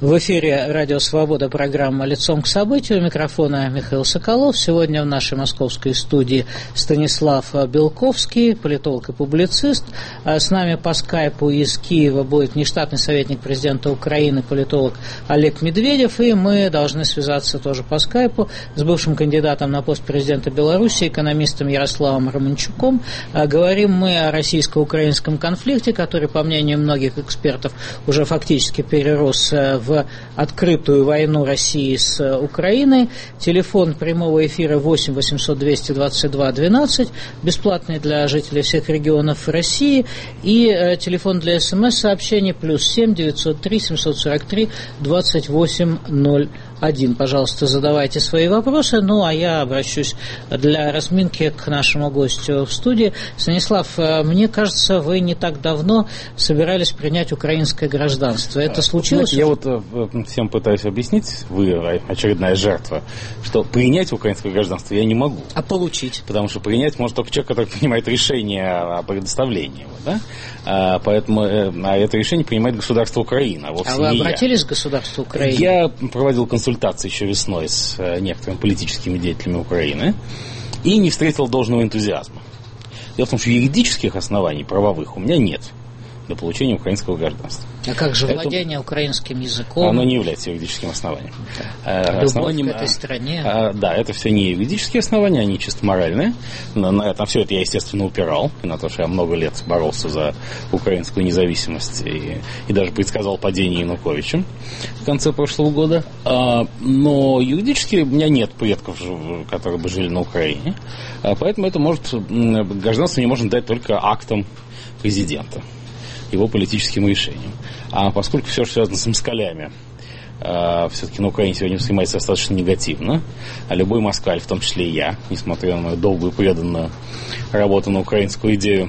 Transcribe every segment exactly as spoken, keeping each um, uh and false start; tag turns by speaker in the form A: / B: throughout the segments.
A: В эфире «Радио Свобода», программа «Лицом к событию». У микрофона Михаил Соколов. Сегодня в нашей московской студии Станислав Белковский, политолог и публицист. С нами по скайпу из Киева будет внештатный советник президента Украины, политолог Олег Медведев. И мы должны связаться тоже по скайпу с бывшим кандидатом на пост президента Беларуси, экономистом Ярославом Романчуком. Говорим мы о российско-украинском конфликте, который, по мнению многих экспертов, уже фактически перерос в в открытую войну России с Украиной. Телефон прямого эфира восемь восемьсот двести двадцать два двенадцать, бесплатный для жителей всех регионов России. И э, телефон для смс-сообщений плюс семь девятьсот три семьсот сорок три двадцать восемь ноль один. Пожалуйста, задавайте свои вопросы. Ну, а я обращусь для разминки к нашему гостю в студии. Станислав, мне кажется, вы не так давно собирались принять украинское гражданство. Это случилось?
B: Я вот всем пытаюсь объяснить, вы очередная жертва, что принять украинское гражданство я не могу.
A: А получить?
B: Потому что принять может только человек, который принимает решение о предоставлении его, да? А, поэтому а это решение принимает государство Украина. А,
A: а вы обратились я. к государству Украины?
B: Я проводил консультации еще весной с некоторыми политическими деятелями Украины и не встретил должного энтузиазма. Дело в том, что юридических оснований правовых у меня нет для получения украинского гражданства.
A: А как же
B: это,
A: владение украинским языком?
B: Оно не является юридическим основанием.
A: Да. Основанием, Любовь к этой стране.
B: А, да, это все не юридические основания, они чисто моральные. На, на, на все это я, естественно, упирал. На то, что я много лет боролся за украинскую независимость и, и даже предсказал падение Януковича в конце прошлого года. А, но юридически у меня нет предков, которые бы жили на Украине. А, поэтому это может, гражданство не можно дать только актом президента, его политическим решением. А поскольку все, что связано с москалями, э, все-таки на Украине сегодня воспринимается достаточно негативно, а любой москаль, в том числе и я, несмотря на мою долгую преданную работу на украинскую идею,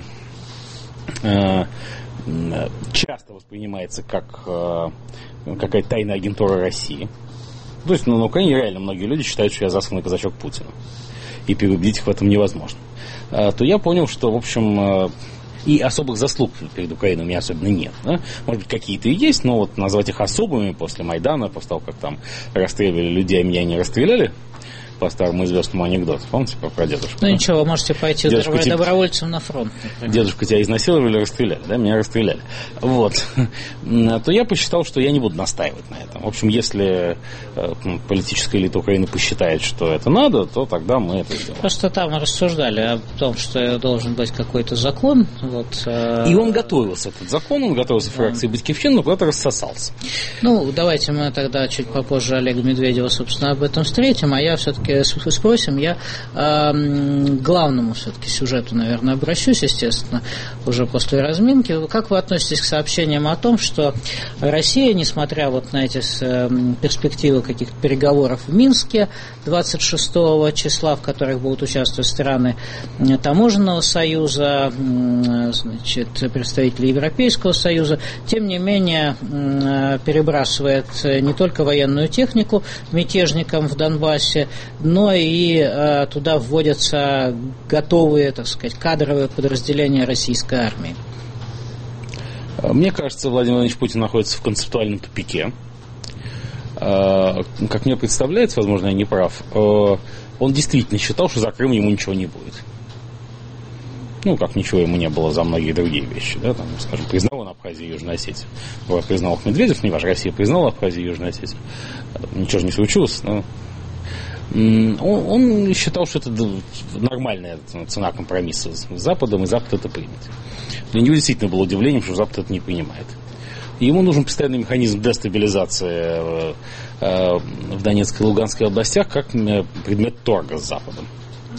B: э, часто воспринимается как э, какая-то тайная агентура России. То есть ну, на Украине реально многие люди считают, что я засланный казачок Путина, и переубедить их в этом невозможно. Э, то я понял, что, в общем... Э, И особых заслуг перед Украиной у меня особенно нет. Да? Может быть, какие-то и есть, но вот назвать их особыми после Майдана, после того, как там расстреливали людей, а меня не расстреляли, по старому известному анекдоту. Помните про дедушку?
A: Ну да? Ничего, вы можете пойти дедушка, добровольцем на фронт, например.
B: Дедушка, тебя изнасиловали, расстреляли, да? Меня расстреляли. Вот. То я посчитал, что я не буду настаивать на этом. В общем, если политическая элита Украины посчитает, что это надо, то тогда мы это сделаем.
A: Просто там рассуждали о том, что должен быть какой-то закон. Вот,
B: и он готовился, этот закон, он готовился в фракции Батькивщины, но куда-то рассосался.
A: Ну, давайте мы тогда чуть попозже Олега Медведева, собственно, об этом встретим, а я все-таки спросим, я э, к главному все-таки сюжету, наверное, обращусь, естественно, уже после разминки. Как вы относитесь к сообщениям о том, что Россия, несмотря вот на эти э, перспективы каких-то переговоров в Минске двадцать шестого числа, в которых будут участвовать страны Таможенного союза, э, значит, представители Европейского союза, тем не менее э, перебрасывает не только военную технику мятежникам в Донбассе, но и э, туда вводятся готовые, так сказать, кадровые подразделения российской армии?
B: Мне кажется, Владимир Владимирович Путин находится в концептуальном тупике. Э, как мне представляется, возможно, я не прав, э, он действительно считал, что за Крым ему ничего не будет. Ну, как ничего ему не было за многие другие вещи, да, там, скажем, признал он Абхазию и Южную Осетию. Признал их Медведев, не важно, Россия признала Абхазию и Южную Осетию. Ничего же не случилось, но... Он, он считал, что это нормальная цена компромисса с Западом, и Запад это примет. Для него действительно было удивлением, что Запад это не принимает. И ему нужен постоянный механизм дестабилизации в Донецкой и Луганской областях как предмет торга с Западом.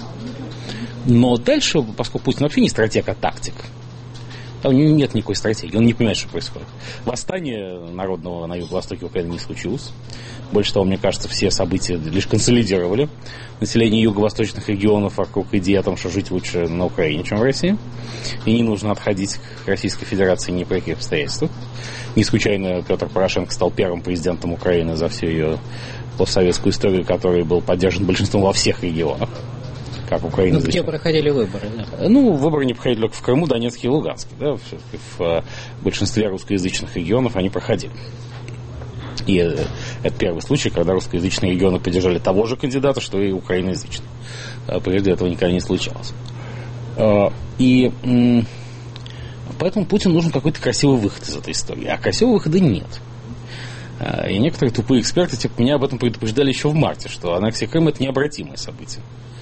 B: Но дальше, поскольку Путин вообще не стратег, а тактик, там нет никакой стратегии, он не понимает, что происходит. Восстание народного на юго-востоке Украины не случилось. Больше того, мне кажется, все события лишь консолидировали население юго-восточных регионов вокруг идеи о том, что жить лучше на Украине, чем в России. И не нужно отходить к Российской Федерации ни при каких обстоятельствах. Не случайно Петр Порошенко стал первым президентом Украины за всю ее постсоветскую историю, который был поддержан большинством во всех регионах. Как Украина.
A: Ну, где проходили выборы, да?
B: Ну, выборы не проходили только в Крыму, Донецке и Луганске. Да? В большинстве русскоязычных регионов они проходили. И это первый случай, когда русскоязычные регионы поддержали того же кандидата, что и украиноязычные. Прежде этого никогда не случалось. И поэтому Путину нужен какой-то красивый выход из этой истории. А красивого выхода нет. И некоторые тупые эксперты типа меня об этом предупреждали еще в марте, что аннексия Крыма – это необратимое событие,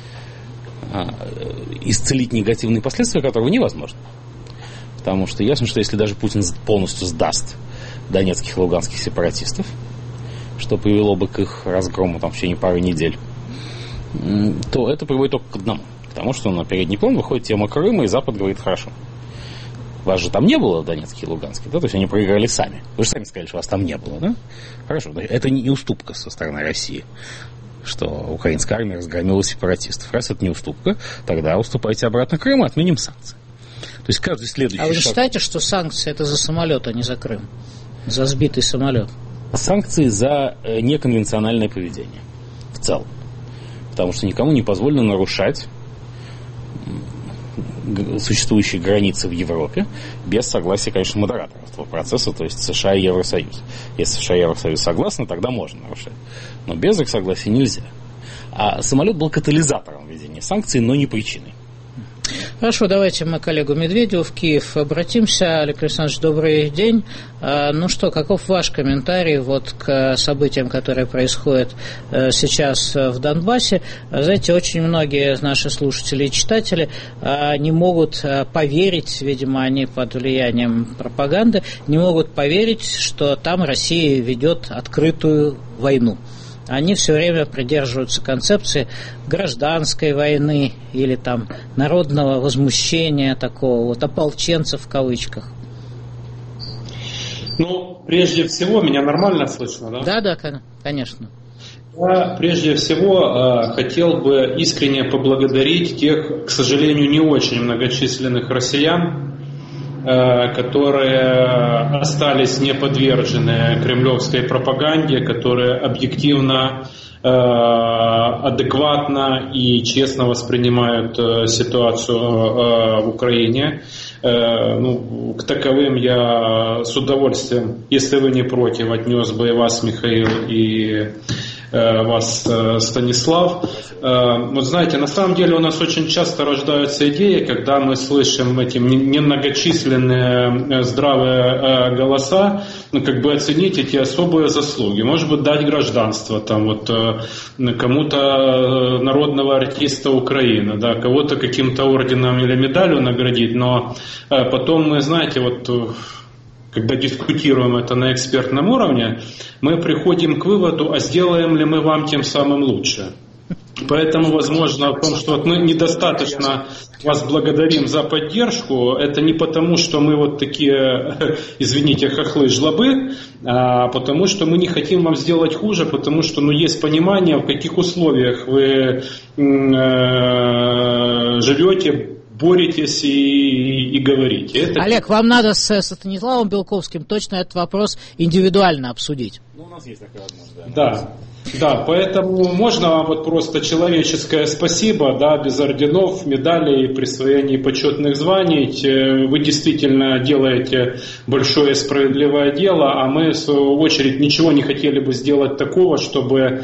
B: исцелить негативные последствия которого невозможно. Потому что ясно, что если даже Путин полностью сдаст донецких и луганских сепаратистов, что привело бы к их разгрому там, в течение пары недель, то это приводит только к одному. К тому, что на передний план выходит тема Крыма, и Запад говорит: хорошо. Вас же там не было в Донецке и Луганске, да? То есть они проиграли сами. Вы же сами сказали, что вас там не было, да? Хорошо, это не уступка со стороны России, что украинская армия разгромила сепаратистов. Раз это не уступка, тогда уступайте обратно Крым и отменим санкции. То есть каждый следующий
A: А вы не
B: шаг...
A: считаете, что санкции это за самолет, а не за Крым? За сбитый самолет?
B: Санкции за неконвенциональное поведение в целом. Потому что никому не позволено нарушать существующие границы в Европе без согласия, конечно, модераторов этого процесса, то есть США и Евросоюз. Если США и Евросоюз согласны, тогда можно нарушать. Но без их согласия нельзя. А самолет был катализатором введения санкций, но не причиной.
A: Хорошо, давайте мы к коллегу Медведеву в Киев обратимся. Олег Александрович, добрый день. Ну что, каков ваш комментарий вот к событиям, которые происходят сейчас в Донбассе? Знаете, очень многие наши слушатели и читатели не могут поверить, видимо, они под влиянием пропаганды, не могут поверить, что там Россия ведет открытую войну. Они все время придерживаются концепции гражданской войны или там народного возмущения такого, вот ополченцев в кавычках.
C: Ну, прежде всего, меня нормально слышно, да?
A: Да, да, конечно.
C: Я прежде всего хотел бы искренне поблагодарить тех, к сожалению, не очень многочисленных россиян, которые остались не подвержены кремлевской пропаганде, которые объективно, адекватно и честно воспринимают ситуацию в Украине. Ну, к таковым я с удовольствием, если вы не против, отнес бы и вас, Михаил, и вас, Станислав. Вот знаете, на самом деле у нас очень часто рождаются идеи, когда мы слышим эти немногочисленные здравые голоса, ну, как бы оценить эти особые заслуги. Может быть, дать гражданство там, вот, кому-то народного артиста Украины, да, кого-то каким-то орденом или медалью наградить, но потом мы, знаете, вот... когда дискутируем это на экспертном уровне, мы приходим к выводу, а сделаем ли мы вам тем самым лучше. Поэтому, возможно, в том, что вот мы недостаточно вас благодарим за поддержку, это не потому, что мы вот такие, извините, хохлы-жлобы, а потому что мы не хотим вам сделать хуже, потому что ну, есть понимание, в каких условиях вы э, живете, боретесь и, и говорите. Это...
A: Олег, вам надо с Станиславом Белковским точно этот вопрос индивидуально обсудить.
B: Ну, у нас есть такая возможность.
C: Да. Да, поэтому можно вот просто человеческое спасибо, да, без орденов, медалей, присвоений почетных званий. Вы действительно делаете большое и справедливое дело, а мы, в свою очередь, ничего не хотели бы сделать такого, чтобы э,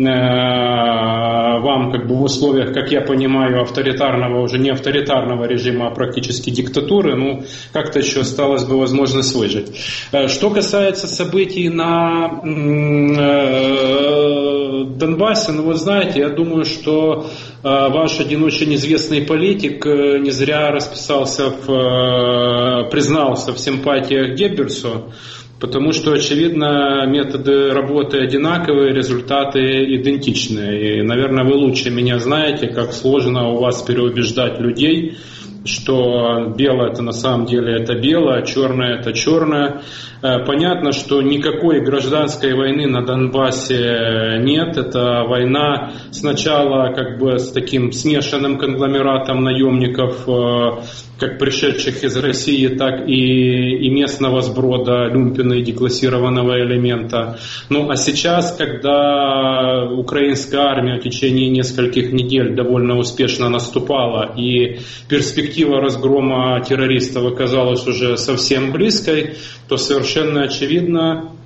C: вам как бы в условиях, как я понимаю, авторитарного, уже не авторитарного режима, а практически диктатуры, ну, как-то еще осталась бы возможность выжить. Что касается событий на... Э, Донбассе, ну вот знаете, я думаю, что э, ваш один очень известный политик э, не зря расписался, в, э, признался в симпатиях Геббельсу, потому что, очевидно, методы работы одинаковые, результаты идентичные. И, наверное, вы лучше меня знаете, как сложно у вас переубеждать людей, что белое это на самом деле это белое, а черное это черное. Понятно, что никакой гражданской войны на Донбассе нет. Это война сначала как бы с таким смешанным конгломератом наемников, как пришедших из России, так и, и местного сброда, люмпина и деклассированного элемента. Ну а сейчас, когда украинская армия в течение нескольких недель довольно успешно наступала, и перспектива разгрома террористов оказалась уже совсем близкой, то совершенно очевидно,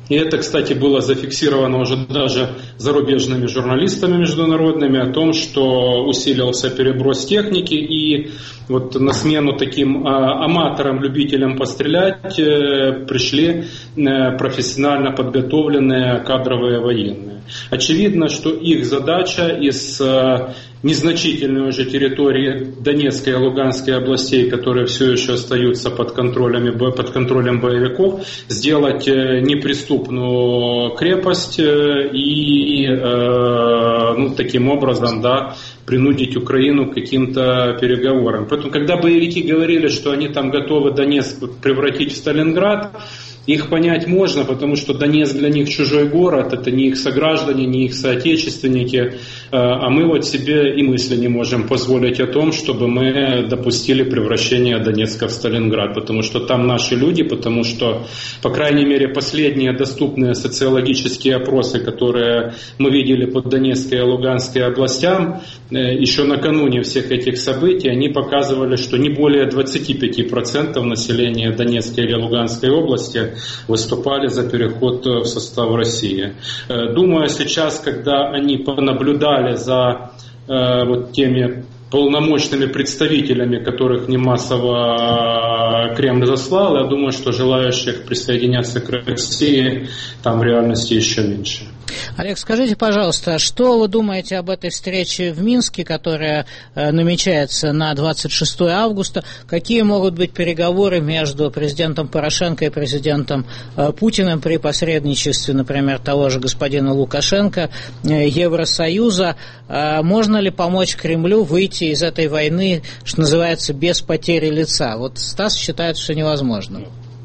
C: И это, кстати, было зафиксировано уже даже зарубежными журналистами международными о том, что усилился переброс техники, и вот на смену таким а, аматорам, любителям пострелять э, пришли э, профессионально подготовленные кадровые военные. Очевидно, что их задача из э, незначительной уже территории Донецкой и Луганской областей, которые все еще остаются под, под контролем боевиков, сделать неприступную крепость и э, ну, таким образом, да, принудить Украину к каким-то переговорам. Поэтому, когда боевики говорили, что они там готовы Донецк превратить в Сталинград, их понять можно, потому что Донецк для них чужой город, это не их сограждане, не их соотечественники, а мы вот себе и мысли не можем позволить о том, чтобы мы допустили превращение Донецка в Сталинград, потому что там наши люди, потому что, по крайней мере, последние доступные социологические опросы, которые мы видели по Донецкой и Луганской областям, еще накануне всех этих событий, они показывали, что не более двадцать пять процентов населения Донецкой или Луганской области выступали за переход в состав России. Думаю, сейчас, когда они понаблюдали за э, вот теми полномочными представителями, которых не массово Кремль заслал, я думаю, что желающих присоединяться к России там в реальности еще меньше.
A: Олег, скажите, пожалуйста, что вы думаете об этой встрече в Минске, которая э, намечается на двадцать шестое августа? Какие могут быть переговоры между президентом Порошенко и президентом э, Путиным при посредничестве, например, того же господина Лукашенко, э, Евросоюза? Э, можно ли помочь Кремлю выйти из этой войны, что называется, без потери лица? Вот Стас считает, что невозможно.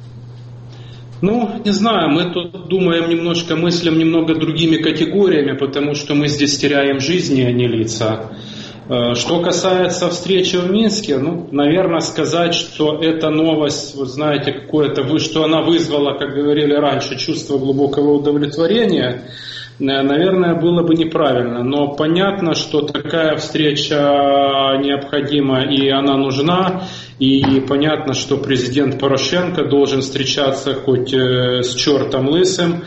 C: Ну, не знаю, мы тут думаем немножко, мыслим немного другими категориями, потому что мы здесь теряем жизни, а не лица. Что касается встречи в Минске, ну, наверное, сказать, что эта новость, вы знаете, какое-то, что она вызвала, как говорили раньше, чувство глубокого удовлетворения, наверное, было бы неправильно. Но понятно, что такая встреча необходима и она нужна. И понятно, что президент Порошенко должен встречаться хоть с чертом лысым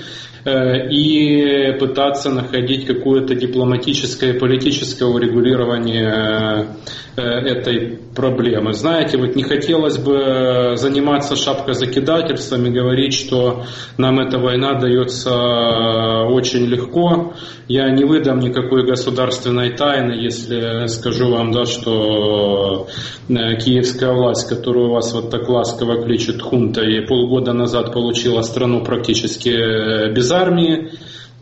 C: и пытаться находить какое-то дипломатическое и политическое урегулирование этой проблемы. Знаете, вот не хотелось бы заниматься шапкозакидательством и говорить, что нам эта война дается очень легко. Я не выдам никакой государственной тайны, если скажу вам, да, что киевская власть, которую у вас вот так ласково кличут хунтой, полгода назад получила страну практически без армии.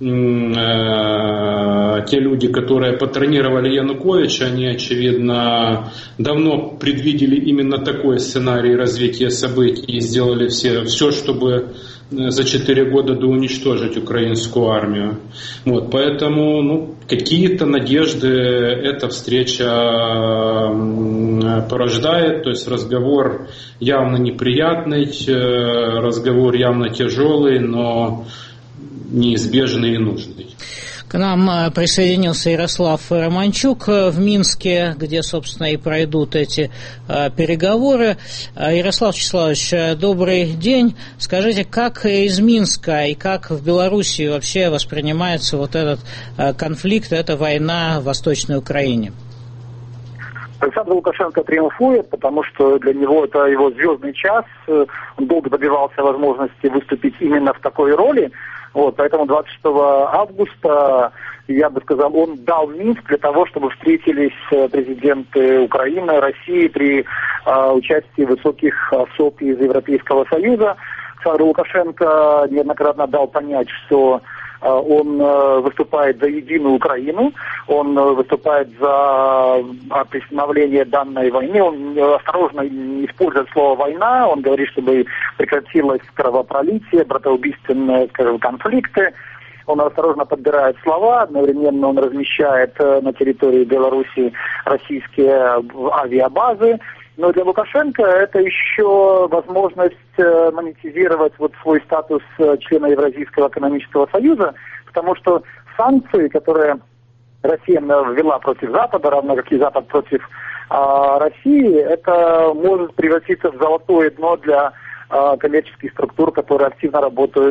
C: Те люди, которые патронировали Януковича, они, очевидно, давно предвидели именно такой сценарий развития событий и сделали все, все, чтобы за четыре года доуничтожить украинскую армию. Вот, поэтому ну, какие-то надежды эта встреча порождает. То есть разговор явно неприятный, разговор явно тяжелый, но неизбежный и нужный.
A: К нам присоединился Ярослав Романчук в Минске, где, собственно, и пройдут эти переговоры. Ярослав Вячеславович, добрый день. Скажите, как из Минска и как в Белоруссии вообще воспринимается вот этот конфликт, эта война в Восточной Украине?
D: Александр Лукашенко триумфует, потому что для него это его звездный час. Он долго добивался возможности выступить именно в такой роли. Вот, поэтому двадцать шестого августа, я бы сказал, он дал Минск для того, чтобы встретились президенты Украины, России при э, участии высоких особ из Европейского Союза. Александр Лукашенко неоднократно дал понять, что он выступает за единую Украину, он выступает за приостановление данной войны, он осторожно не использует слово «война», он говорит, чтобы прекратилось кровопролитие, братоубийственные, скажем, конфликты. Он осторожно подбирает слова, одновременно он размещает на территории Беларуси российские авиабазы. Но для Лукашенко это еще возможность монетизировать вот свой статус члена Евразийского экономического союза, потому что санкции, которые Россия ввела против Запада, равно как и Запад против а, России, это может превратиться в золотое дно для коммерческих структур, которые активно работают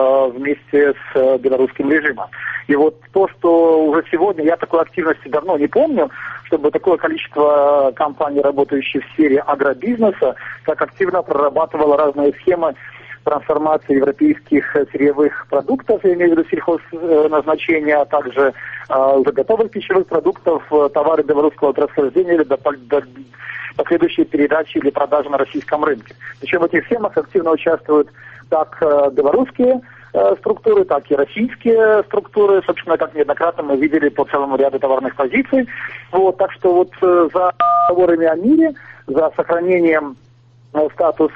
D: вместе с белорусским режимом. И вот то, что уже сегодня, я такой активности давно не помню, чтобы такое количество компаний, работающих в сфере агробизнеса, так активно прорабатывало разные схемы трансформации европейских сырьевых продуктов, я имею в виду сельхозназначения, а также э, уже готовых пищевых продуктов, товары белорусского происхождения или до, до последующей передачи или продажи на российском рынке. Причем в этих схемах активно участвуют как э, белорусские э, структуры, так и российские структуры. Собственно, как неоднократно мы видели по целому ряду товарных позиций. Вот, так что вот э, за договорами о мире, за сохранением статуса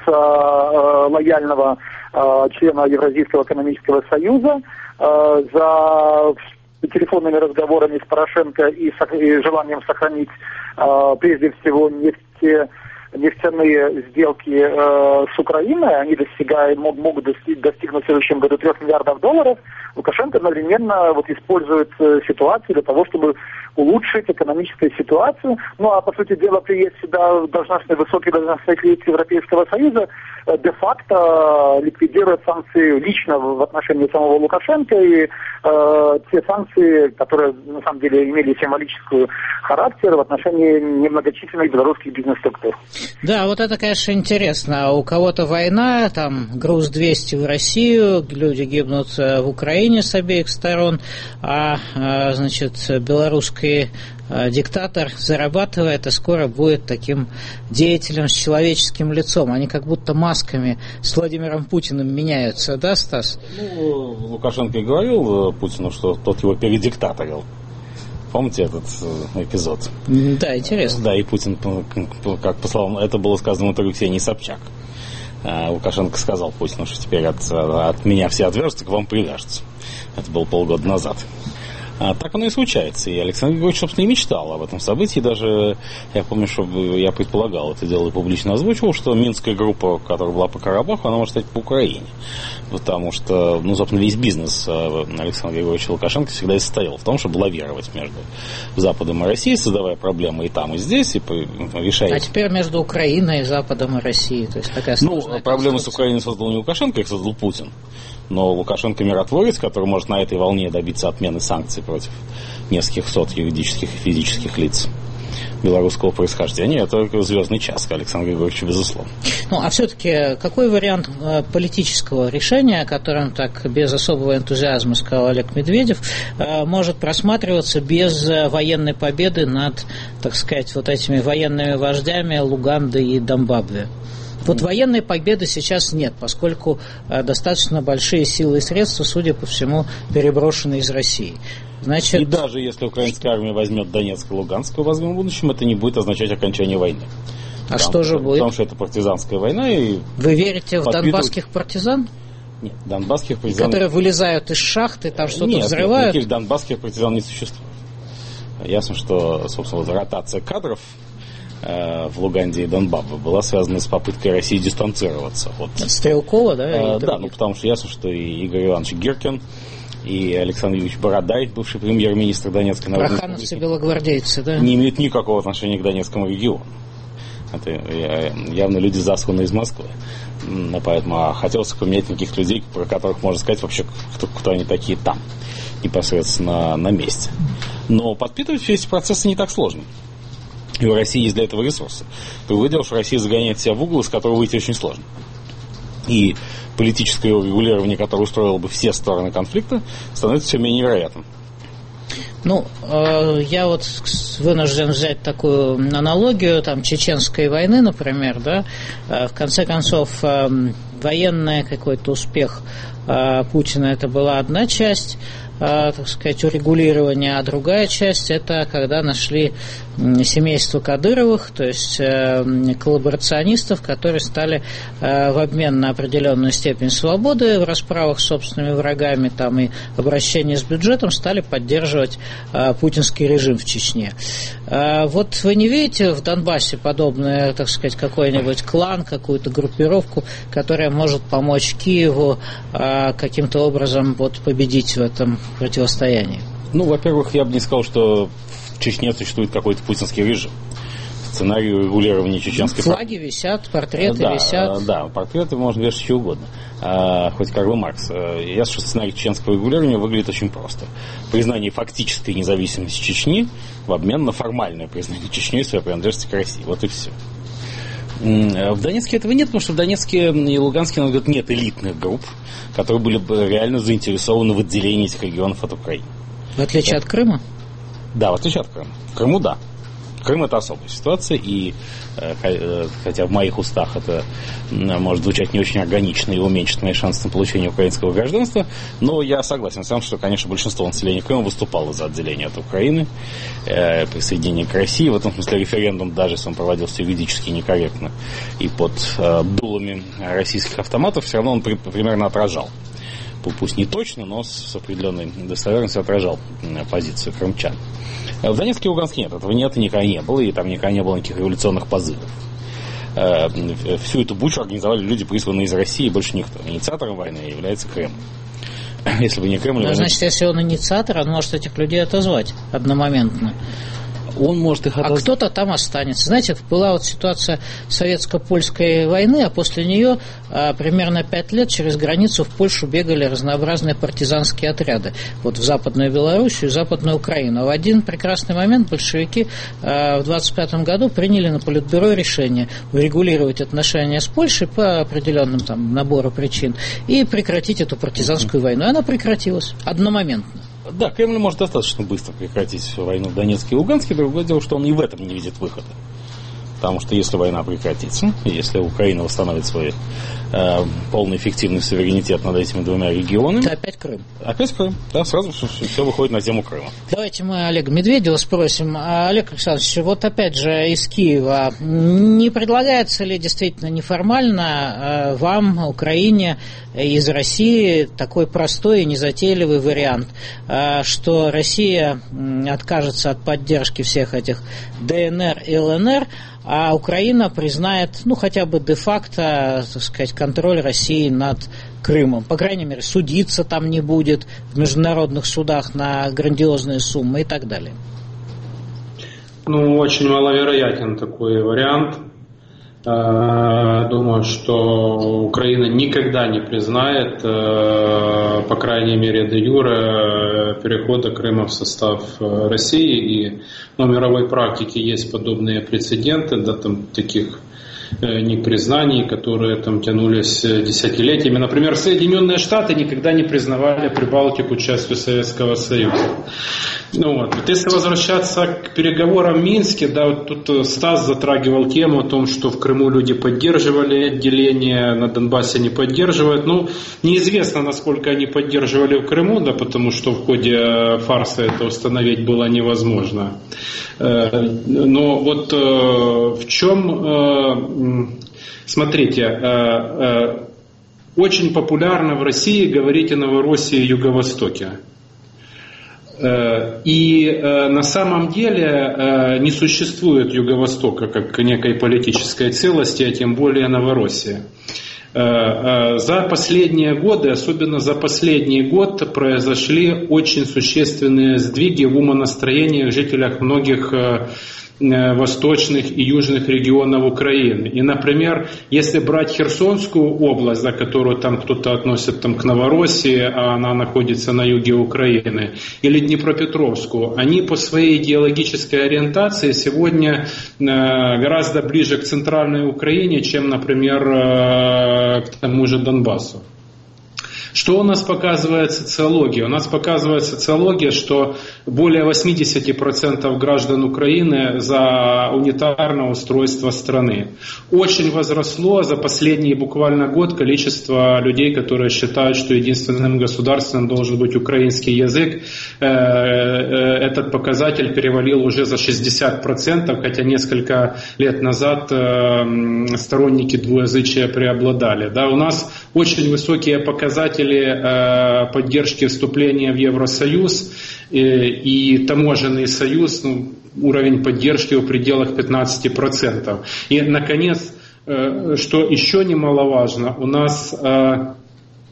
D: э, лояльного э, члена Евразийского экономического союза, э, за телефонными разговорами с Порошенко и, и желанием сохранить э, прежде всего нефте, нефтяные сделки э, с Украиной, они достигают, мог, могут достиг, достигнуть в следующем году трех миллиардов долларов. Лукашенко одновременно вот использует э, ситуацию для того, чтобы улучшить экономическую ситуацию. Ну, а по сути дела, приезд сюда должностный, высокий должностный лиц Европейского Союза э, де-факто ликвидирует санкции лично в отношении самого Лукашенко, и э, те санкции, которые на самом деле имели символический характер в отношении немногочисленных белорусских бизнес-структур.
A: Да, вот это, конечно, интересно. У кого-то война, там груз двести в Россию, люди гибнут в Украине с обеих сторон, а, значит, белорусский диктатор зарабатывает и скоро будет таким деятелем с человеческим лицом. Они как будто масками с Владимиром Путиным меняются, да, Стас?
B: Ну, Лукашенко и говорил Путину, что тот его передиктаторил. Помните этот эпизод?
A: Да, интересно.
B: Да, и Путин, как по словам, это было сказано в интервью Ксении Собчак. Лукашенко сказал Путину, что теперь от, от меня все отвяжутся, к вам привяжутся. Это было полгода назад. А так оно и случается. И Александр Григорьевич, собственно, и мечтал об этом событии. Даже, я помню, что я предполагал, это дело и публично озвучивал, что Минская группа, которая была по Карабаху, она может стать по Украине. Потому что, ну, собственно, весь бизнес Александра Григорьевича Лукашенко всегда и состоял в том, чтобы лавировать между Западом и Россией, создавая проблемы и там, и здесь, и решая...
A: А теперь между Украиной, Западом и Россией. То есть такая сложная...
B: Ну, проблемы с Украиной создал не Лукашенко, их создал Путин. Но Лукашенко миротворец, который может на этой волне добиться отмены санкций против нескольких сот юридических и физических лиц белорусского происхождения, это звездный час Александра Григорьевича, безусловно.
A: Ну, а все-таки какой вариант политического решения, о котором так без особого энтузиазма сказал Олег Медведев, может просматриваться без военной победы над, так сказать, вот этими военными вождями Луганды и Зимбабве? Вот военной победы сейчас нет, поскольку э, достаточно большие силы и средства, судя по всему, переброшены из России. Значит...
B: И даже если украинская армия возьмет Донецк и Луганск в возможном будущем, это не будет означать окончание войны.
A: А
B: потому,
A: что же будет?
B: Потому что это партизанская война. И
A: вы верите в
B: подпитывать...
A: донбасских партизан?
B: Нет, донбасских партизан...
A: Которые вылезают из шахты, там что-то
B: нет,
A: взрывают?
B: Нет, никаких донбасских партизан не существует. Ясно, что, собственно, вот ротация кадров в Луганде и Зимбабве была связана с попыткой России дистанцироваться от
A: Стрелкова, да?
B: А, да, ну потому что ясно, что и Игорь Иванович Гиркин, и Александр Юрьевич Бородай, бывший премьер-министр Донецкой Народной Республики,
A: Прохановцы, белогвардейцы, да?
B: Не имеют никакого отношения к Донецкому региону. Это явно люди, засланные из Москвы. Поэтому а хотелось поменять таких людей, про которых можно сказать вообще, кто, кто они такие там, непосредственно на месте. Но подпитывать все эти процессы не так сложно. И у России есть для этого ресурсы. Другое дело, что Россия загоняет себя в угол, из которого выйти очень сложно. И политическое урегулирование, которое устроило бы все стороны конфликта, становится все менее вероятным.
A: Ну, э, я вот вынужден взять такую аналогию, там, чеченской войны, например, да, э, в конце концов, э, военный какой-то успех э, Путина, это была одна часть, э, так сказать, урегулирования, а другая часть, это когда нашли семейство Кадыровых, то есть э, коллаборационистов, которые стали э, в обмен на определенную степень свободы в расправах с собственными врагами там, и обращении с бюджетом стали поддерживать э, путинский режим в Чечне. Э, вот вы не видите в Донбассе подобное, так сказать, какой-нибудь клан, какую-то группировку, которая может помочь Киеву э, каким-то образом вот, победить в этом противостоянии?
B: Ну, во-первых, я бы не сказал, что в Чечне существует какой-то путинский режим. В сценарию регулирования чеченской...
A: Флаги висят, портреты
B: да,
A: висят.
B: Да, портреты можно вешать что угодно. А, хоть Карл Маркс. Ясно, что сценарий чеченского регулирования выглядит очень просто. Признание фактической независимости Чечни в обмен на формальное признание Чечни своей принадлежности к России. Вот и все. В Донецке этого нет, потому что в Донецке и Луганске, на мой взгляд, нет элитных групп, которые были бы реально заинтересованы в отделении этих регионов от Украины.
A: В отличие
B: да.
A: от Крыма?
B: Да, в отличие от Крыма. В Крыму, да. Крым — это особая ситуация, и хотя в моих устах это может звучать не очень органично и уменьшит мои шансы на получение украинского гражданства, но я согласен с тем, что, конечно, большинство населения Крыма выступало за отделение от Украины, э, присоединение к России. В этом смысле референдум, даже если он проводился юридически некорректно и под э, дулами российских автоматов, все равно он при, примерно отражал. Пусть не точно, но с определенной достоверностью отражал позицию крымчан. В Донецке и Луганске нет, этого нет и никогда не было, и там никогда не было никаких революционных позывов. Всю эту бучу организовали люди, присланные из России, и больше никто. Инициатором войны является Кремль. Если бы не Кремль...
A: Ну, значит, если он инициатор, он может этих людей отозвать одномоментно.
B: Он может их отозвать.
A: А кто-то там останется. Знаете, была вот ситуация советско-польской войны, а после нее а, примерно пять лет через границу в Польшу бегали разнообразные партизанские отряды. Вот в Западную Белоруссию и Западную Украину. А в один прекрасный момент большевики а, в двадцать пятом году приняли на Политбюро решение урегулировать отношения с Польшей по определенным там набору причин и прекратить эту партизанскую войну. И она прекратилась одномоментно.
B: Да, Кремль может достаточно быстро прекратить войну в Донецке и Луганске. Другое дело, что он и в этом не видит выхода. Потому что если война прекратится, если Украина восстановит свой э, полный эффективный суверенитет над этими двумя регионами...
A: Это опять Крым.
B: Опять Крым. Да, сразу все, все выходит на тему Крыма.
A: Давайте мы Олега Медведева спросим. Олег Александрович, вот опять же из Киева. Не предлагается ли действительно неформально э, вам, Украине, из России такой простой и незатейливый вариант, э, что Россия э, откажется от поддержки всех этих ДНР и ЛНР, а Украина признает, ну, хотя бы де-факто, так сказать, контроль России над Крымом. По крайней мере, судиться там не будет в международных судах на грандиозные суммы и так далее.
C: Ну, очень маловероятен такой вариант. Думаю, что Украина никогда не признает, по крайней мере, де юре, перехода Крыма в состав России. И на мировой практике есть подобные прецеденты, да, там таких непризнаний, которые там тянулись десятилетиями. Например, Соединенные Штаты никогда не признавали Прибалтику частью Советского Союза. Ну, вот. Вот если возвращаться к переговорам в Минске, да, вот тут Стас затрагивал тему о том, что в Крыму люди поддерживали отделение, на Донбассе не поддерживают. Ну, неизвестно, насколько они поддерживали в Крыму, да, потому что в ходе фарса это установить было невозможно. Но вот в чем, смотрите, очень популярно в России говорить о Новороссии и Юго-Востоке. И на самом деле не существует Юго-Востока как некой политической целости, а тем более Новороссия. За последние годы, особенно за последний год, произошли очень существенные сдвиги в умонастроениях жителей многих восточных и южных регионов Украины. И, например, если брать Херсонскую область, за которую там кто-то относит там, к Новороссии, а она находится на юге Украины, или Днепропетровскую, они по своей идеологической ориентации сегодня гораздо ближе к центральной Украине, чем, например, к тому же Донбассу. Что у нас показывает социология? У нас показывает социология, что более восемьдесят процентов граждан Украины за унитарное устройство страны. Очень возросло за последний буквально год количество людей, которые считают, что единственным государством должен быть украинский язык. Этот показатель перевалил уже за шестьдесят процентов, хотя несколько лет назад сторонники двуязычия преобладали. Да, у нас очень высокие показатели поддержки вступления в Евросоюз и, и таможенный союз, ну, уровень поддержки в пределах пятнадцать процентов. И, наконец, что еще немаловажно, у нас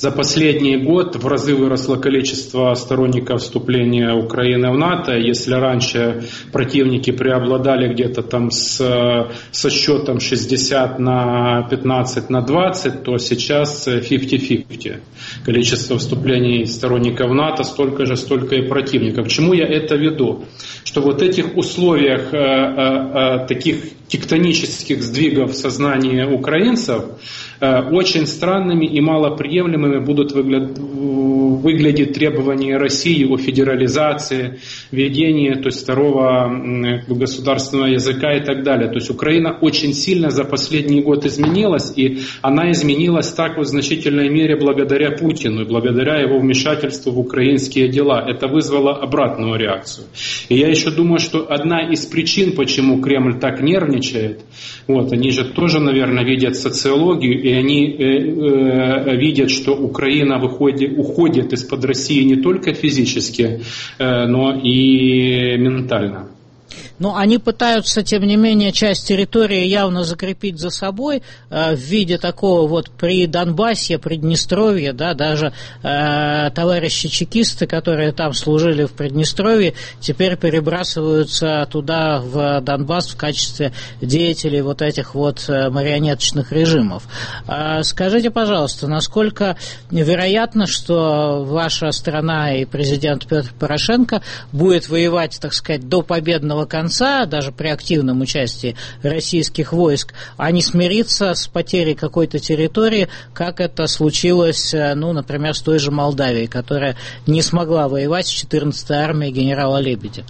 C: за последний год в разы выросло количество сторонников вступления Украины в НАТО. Если раньше противники преобладали где-то там с, со счетом шестьдесят на пятнадцать на двадцать, то сейчас пятьдесят на пятьдесят. Количество вступлений сторонников НАТО столько же, столько и противников. К чему я это веду? Что вот в этих условиях э, э, э, таких тектонических сдвигов в сознании украинцев э, очень странными и малоприемлемыми будут выгля- выглядеть требования России о федерализации, введении, то есть второго э, государственного языка и так далее. То есть Украина очень сильно за последний год изменилась, и она изменилась так в значительной мере благодаря Путину и благодаря его вмешательству в украинские дела. Это вызвало обратную реакцию. И я еще думаю, что одна из причин, почему Кремль так нервничает, вот, они же тоже, наверное, видят социологию, и они э, э, видят, что Украина выходит, уходит из-под России не только физически, э, но и ментально.
A: Но они пытаются, тем не менее, часть территории явно закрепить за собой э, в виде такого вот при Донбассе, Приднестровье, да, даже э, товарищи чекисты, которые там служили в Приднестровье, теперь перебрасываются туда, в Донбасс, в качестве деятелей вот этих вот марионеточных режимов. Э, скажите, пожалуйста, насколько вероятно, что ваша страна и президент Петр Порошенко будет воевать, так сказать, до победного конца, даже при активном участии российских войск, а не смириться с потерей какой-то территории, как это случилось, ну, например, с той же Молдавией, которая не смогла воевать с четырнадцатой армией генерала Лебедя?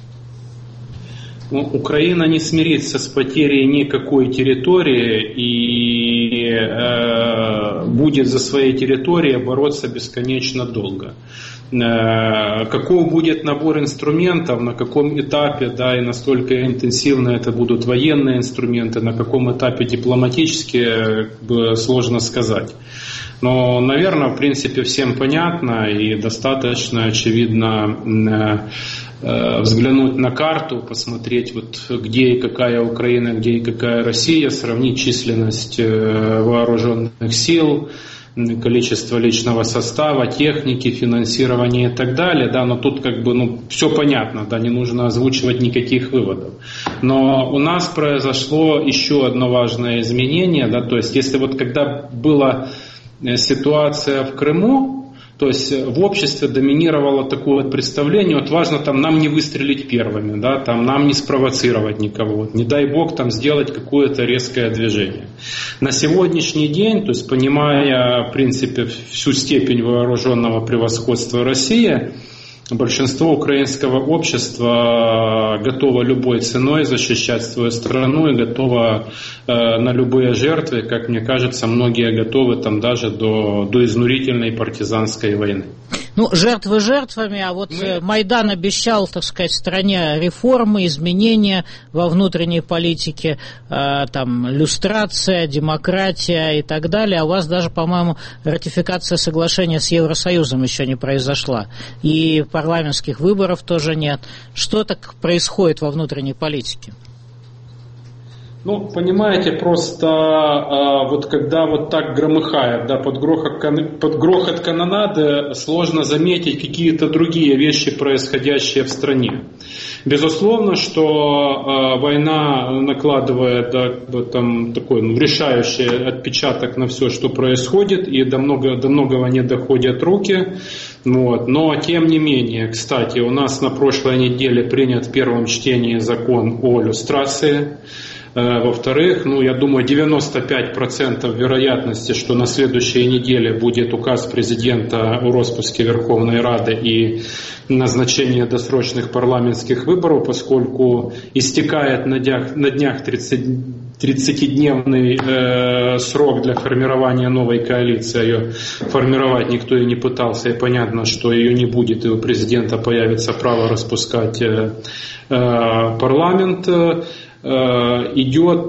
C: Ну, Украина не смирится с потерей никакой территории и э, будет за своей территорией бороться бесконечно долго. Э, каков будет набор инструментов, на каком этапе, да, и настолько интенсивно это будут военные инструменты, на каком этапе дипломатические, как бы, сложно сказать. Но, наверное, в принципе, всем понятно и достаточно очевидно э, взглянуть на карту, посмотреть, вот, где и какая Украина, где и какая Россия, сравнить численность э, вооруженных сил, количество личного состава, техники, финансирования и так далее, да, но тут как бы, ну, все понятно, да, не нужно озвучивать никаких выводов. Но у нас произошло еще одно важное изменение, да, то есть если вот когда была ситуация в Крыму, то есть в обществе доминировало такое вот представление, вот важно там нам не выстрелить первыми, да, там нам не спровоцировать никого, вот, не дай бог там сделать какое-то резкое движение. На сегодняшний день, то есть понимая в принципе всю степень вооруженного превосходства России, большинство украинского общества готово любой ценой защищать свою страну и готово э, на любые жертвы, как мне кажется, многие готовы там даже до, до изнурительной партизанской войны.
A: Ну, жертвы жертвами, а вот Мы... Майдан обещал, так сказать, стране реформы, изменения во внутренней политике, э, там, люстрация, демократия и так далее, а у вас даже, по-моему, ратификация соглашения с Евросоюзом еще не произошла, и парламентских выборов тоже нет. Что так происходит во внутренней политике?
C: Ну, понимаете, просто э, вот когда вот так громыхает, да, под грохот, под грохот канонады сложно заметить какие-то другие вещи, происходящие в стране. Безусловно, что э, война накладывает, да, там, такой, ну, решающий отпечаток на все, что происходит, и до, много, до многого не доходят руки. Вот. Но, тем не менее, кстати, у нас на прошлой неделе принят в первом чтении закон о люстрации. Во-вторых, ну, я думаю, девяносто пять процентов вероятности, что на следующей неделе будет указ президента о распуске Верховной Рады и назначении досрочных парламентских выборов, поскольку истекает на днях, на днях тридцатидневный э, срок для формирования новой коалиции. Ее формировать никто и не пытался, и понятно, что ее не будет, и у президента появится право распускать э, э, парламент. Идет,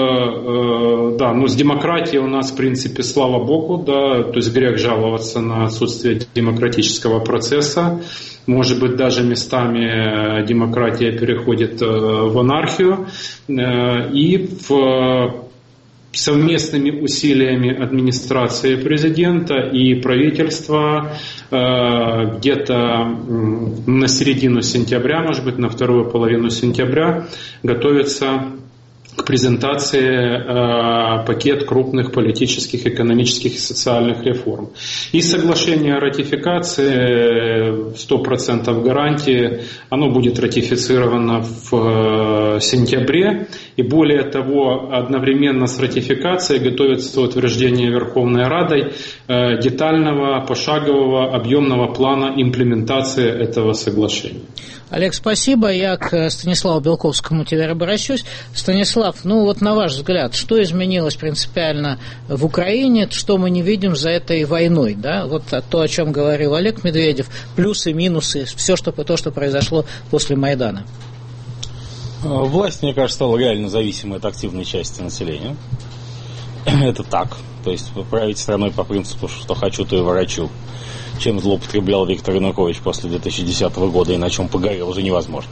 C: да, ну, с демократией у нас, в принципе, слава богу, да, то есть грех жаловаться на отсутствие демократического процесса. Может быть, даже местами демократия переходит в анархию. И в совместными усилиями администрации президента и правительства где-то на середину сентября, может быть, на вторую половину сентября готовится к презентации э, пакет крупных политических, экономических и социальных реформ. И соглашение о ратификации сто процентов гарантии, оно будет ратифицировано в э, сентябре. И более того, одновременно с ратификацией готовится утверждение Верховной Радой э, детального, пошагового, объемного плана имплементации этого соглашения.
A: Олег, спасибо. Я к Станиславу Белковскому теперь обращусь. Станислав, ну вот на ваш взгляд, что изменилось принципиально в Украине, что мы не видим за этой войной, да? Вот то, о чем говорил Олег Медведев, плюсы, минусы, все, что, то, что произошло после Майдана.
B: Власть, мне кажется, стала реально зависимой от активной части населения. Это так. То есть править страной по принципу, что хочу, то и ворочу. Чем злоупотреблял Виктор Янукович после две тысячи десятого года и на чем погорел, уже невозможно.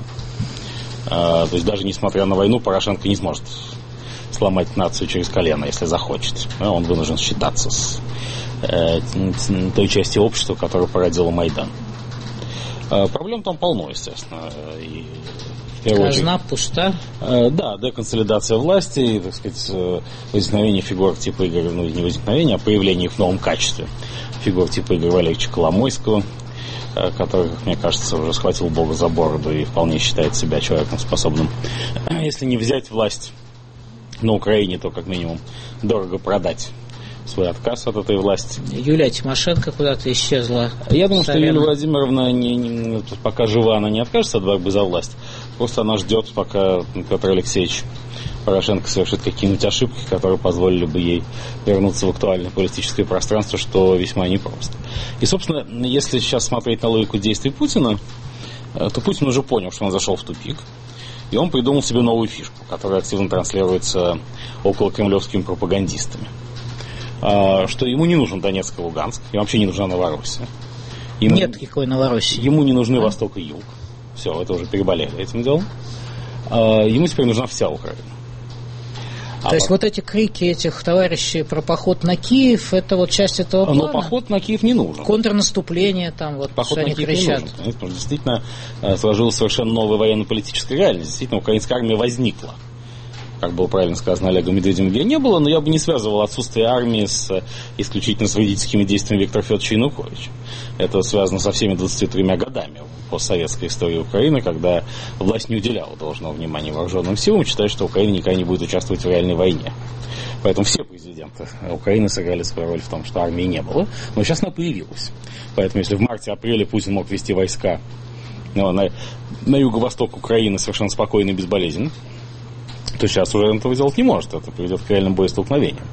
B: А, то есть даже несмотря на войну, Порошенко не сможет сломать нацию через колено, если захочет. А он вынужден считаться с э, той частью общества, которая породила Майдан. А, проблем там полно, естественно. И
A: казна пуста?
B: Э, да, деконсолидация власти, и, так сказать, возникновение фигур типа Игоря, ну не возникновение, а появление их в новом качестве. Фигур типа Игоря Валерьевича Коломойского, который, как мне кажется, уже схватил Бога за бороду и вполне считает себя человеком способным, если не взять власть на Украине, то как минимум дорого продать свой отказ от этой власти.
A: Юлия Тимошенко куда-то исчезла.
B: Я думаю, что Юлия Владимировна не, не, пока жива, она не откажется от борьбы за власть. Просто она ждет, пока Петр Алексеевич Порошенко совершит какие-нибудь ошибки, которые позволили бы ей вернуться в актуальное политическое пространство, что весьма непросто. И, собственно, если сейчас смотреть на логику действий Путина, то Путин уже понял, что он зашел в тупик, и он придумал себе новую фишку, которая активно транслируется около кремлевскими пропагандистами. Что ему не нужен Донецк и Луганск, и вообще не нужна Новороссия. Ему,
A: Нет никакой Новороссии.
B: Ему не нужны Восток и Юг. Все, это уже переболели этим делом. Ему теперь нужна вся Украина.
A: То а есть вот эти крики этих товарищей про поход на Киев, это вот часть этого плана?
B: Но поход на Киев не нужен.
A: Контрнаступление там, вот
B: поход
A: что они кричат.
B: Не нужен, потому что действительно сложилась совершенно новая военно-политическая реальность. Действительно, украинская армия возникла. Как было правильно сказано Олегом Медведевым, где не было, но я бы не связывал отсутствие армии с исключительно с вредительскими действиями Виктора Федоровича Януковича. Это связано со всеми двадцатью тремя годами постсоветской истории Украины, когда власть не уделяла должного внимания вооруженным силам, считая, что Украина никогда не будет участвовать в реальной войне. Поэтому все президенты Украины сыграли свою роль в том, что армии не было, но сейчас она появилась. Поэтому если в марте-апреле Путин мог вести войска ну, на, на юго-восток Украины совершенно спокойно и безболезненно, то сейчас уже этого сделать не может. Это приведет к реальным боестолкновениям.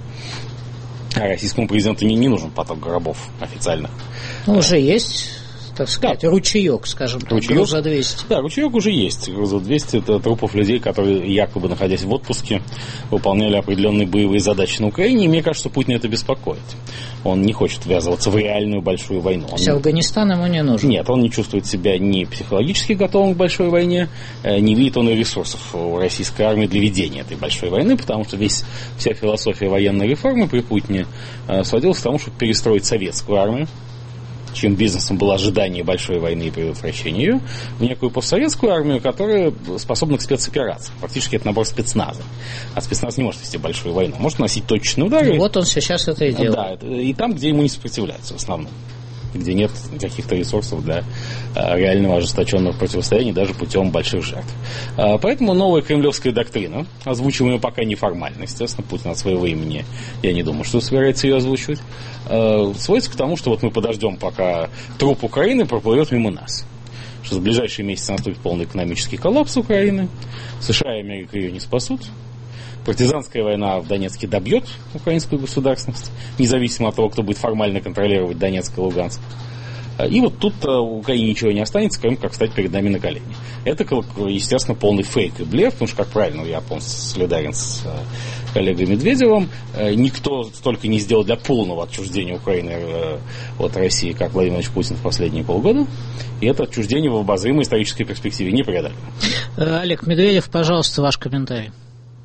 B: А российскому президенту не, не нужен поток гробов официальных.
A: Ну, уже есть, так сказать, да. ручеек, скажем так,
B: ручеек,
A: груза двести.
B: Да, ручеек уже есть. Груза двести это трупов людей, которые якобы, находясь в отпуске, выполняли определенные боевые задачи на Украине. И мне кажется, что Путин это беспокоит. Он не хочет ввязываться в реальную большую войну.
A: То есть Афганистан ему не нужен?
B: Нет, он не чувствует себя ни психологически готовым к большой войне, не видит он и ресурсов у российской армии для ведения этой большой войны, потому что весь, вся философия военной реформы при Путине сводилась к тому, чтобы перестроить советскую армию, чьим бизнесом было ожидание большой войны и предотвращение ее, в некую постсоветскую армию, которая способна к спецоперациям. Фактически это набор спецназа. А спецназ не может вести большую войну. Может наносить точечные удары.
A: И вот он сейчас это и делает.
B: Да, и там, где ему не сопротивляются в основном. Где нет каких-то ресурсов для а, реального ожесточенного противостояния, даже путем больших жертв. А, поэтому новая кремлевская доктрина, озвучиваемая пока неформально, естественно, Путин от своего имени, я не думаю, что собирается ее озвучивать, а, сводится к тому, что вот мы подождем, пока труп Украины проплывет мимо нас. Что в ближайшие месяцы наступит полный экономический коллапс Украины, США и Америка ее не спасут. Партизанская война в Донецке добьет украинскую государственность, независимо от того, кто будет формально контролировать Донецк и Луганск. И вот тут у Украине ничего не останется, кроме как встать перед нами на колени. Это, естественно, полный фейк и блеф, потому что, как правильно, я полностью солидарен с коллегой Медведевым, никто столько не сделал для полного отчуждения Украины от России, как Владимир Владимирович Путин в последние полгода. И это отчуждение в обозримой исторической перспективе не преодолено.
A: Олег Медведев, пожалуйста, ваш комментарий.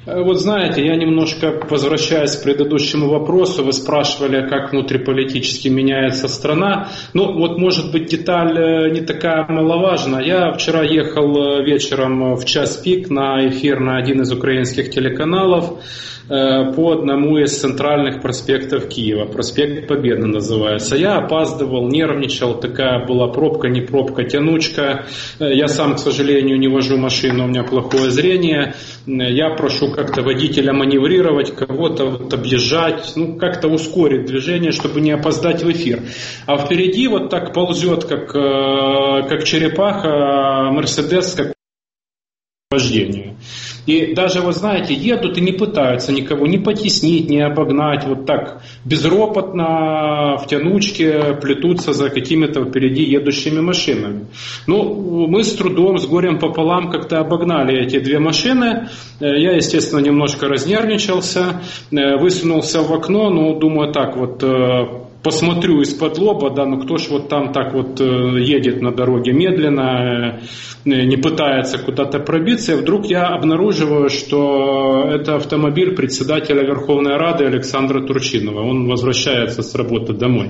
C: Вот знаете, я немножко, возвращаясь к предыдущему вопросу, вы спрашивали, как внутриполитически меняется страна. Ну, вот, может быть, деталь не такая маловажна. Я вчера ехал вечером в час пик на эфир на один из украинских телеканалов по одному из центральных проспектов Киева. Проспект Победы называется. Я опаздывал, нервничал, такая была пробка, не пробка, тянучка. Я сам, к сожалению, не вожу машину, у меня плохое зрение. Я прошу как-то водителя маневрировать, кого-то вот объезжать, ну, как-то ускорить движение, чтобы не опоздать в эфир. А впереди вот так ползет, как, как черепаха, Мерседес, как вождению. И даже, вы знаете, едут и не пытаются никого не потеснить, не обогнать, вот так безропотно в тянучке плетутся за какими-то впереди едущими машинами. Ну, мы с трудом, с горем пополам как-то обогнали эти две машины. Я, естественно, немножко разнервничался, высунулся в окно, ну, думаю, так вот... посмотрю из-под лоба, да, ну кто ж вот там так вот едет на дороге медленно, не пытается куда-то пробиться, и вдруг я обнаруживаю, что это автомобиль председателя Верховной Рады Александра Турчинова. Он возвращается с работы домой.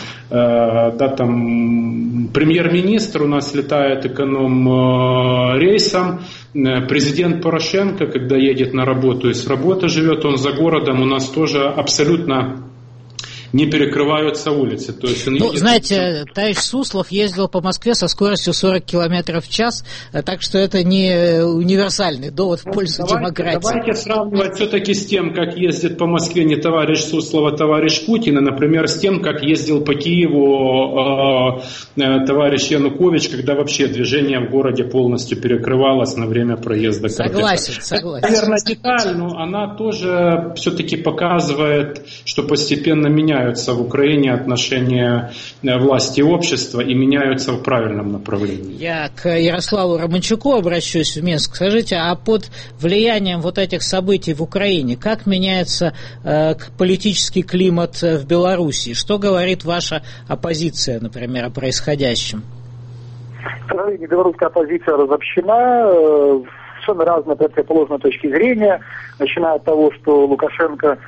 C: Да, там премьер-министр у нас летает эконом-рейсом. Президент Порошенко, когда едет на работу и с работы живет, он за городом у нас тоже абсолютно не перекрываются улицы. То есть он
A: ну,
C: едет...
A: знаете, товарищ Суслов ездил по Москве со скоростью сорок километров в час, так что это не универсальный довод в пользу
C: давайте,
A: демократии.
C: Давайте сравнивать все-таки с тем, как ездит по Москве не товарищ Суслов, а товарищ Путин, и, например, с тем, как ездил по Киеву э, товарищ Янукович, когда вообще движение в городе полностью перекрывалось на время проезда кортежа.
A: Согласен, согласен.
C: Наверное, деталь, но она тоже все-таки показывает, что постепенно меняется в Украине отношения власти и общества и меняются в правильном направлении.
A: Я к Ярославу Романчуку обращусь в Минск. Скажите, а под влиянием вот этих событий в Украине, как меняется э, политический климат в Белоруссии? Что говорит ваша оппозиция, например, о происходящем?
D: К сожалению, белорусская оппозиция разобщена, э, совершенно разные противоположные точки зрения, начиная от того, что Лукашенко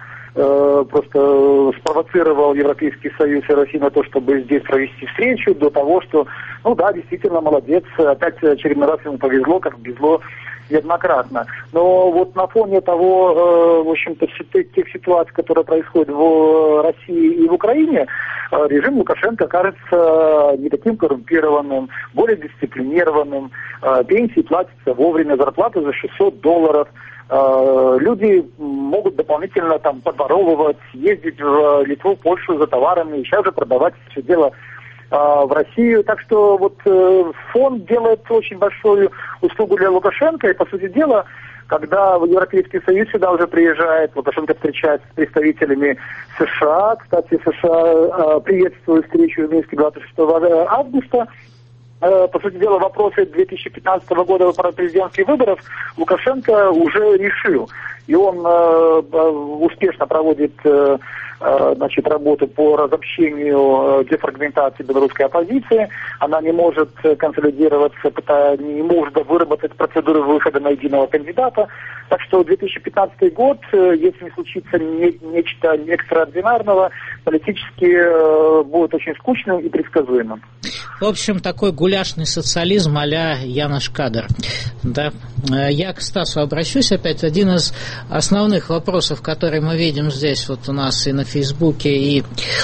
D: просто спровоцировал Европейский Союз и Россию на то, чтобы здесь провести встречу, до того, что, ну да, действительно молодец, опять очередной раз ему повезло, как повезло неоднократно. Но вот на фоне того, в общем-то, тех ситуаций, которые происходят в России и в Украине, режим Лукашенко кажется не таким коррумпированным, более дисциплинированным, пенсии платятся вовремя, зарплата за шестьсот долларов. Люди могут дополнительно там подворовывать, ездить в Литву, Польшу за товарами, и сейчас же продавать все дело в Россию. Так что вот фонд делает очень большую услугу для Лукашенко, и по сути дела, когда в Европейский Союз сюда уже приезжает, Лукашенко встречается с представителями США, кстати, США приветствует встречу в Минске двадцать шестого августа. По сути дела, вопросы две тысячи пятнадцатого года президентских выборов Лукашенко уже решил. И он э, успешно проводит э, значит, работу по разобщению, дефрагментации белорусской оппозиции. Она не может консолидироваться, пытая, не может выработать процедуру выхода на единого кандидата. Так что две тысячи пятнадцатый год, если не случится не, нечто экстраординарного, политически э, будет очень скучным и предсказуемым.
A: В общем, такой гуляшный социализм а-ля Янош Кадр. Да. Я к Стасу обращусь опять. Один из основных вопросов, которые мы видим здесь вот у нас и на Фейсбуке, и э,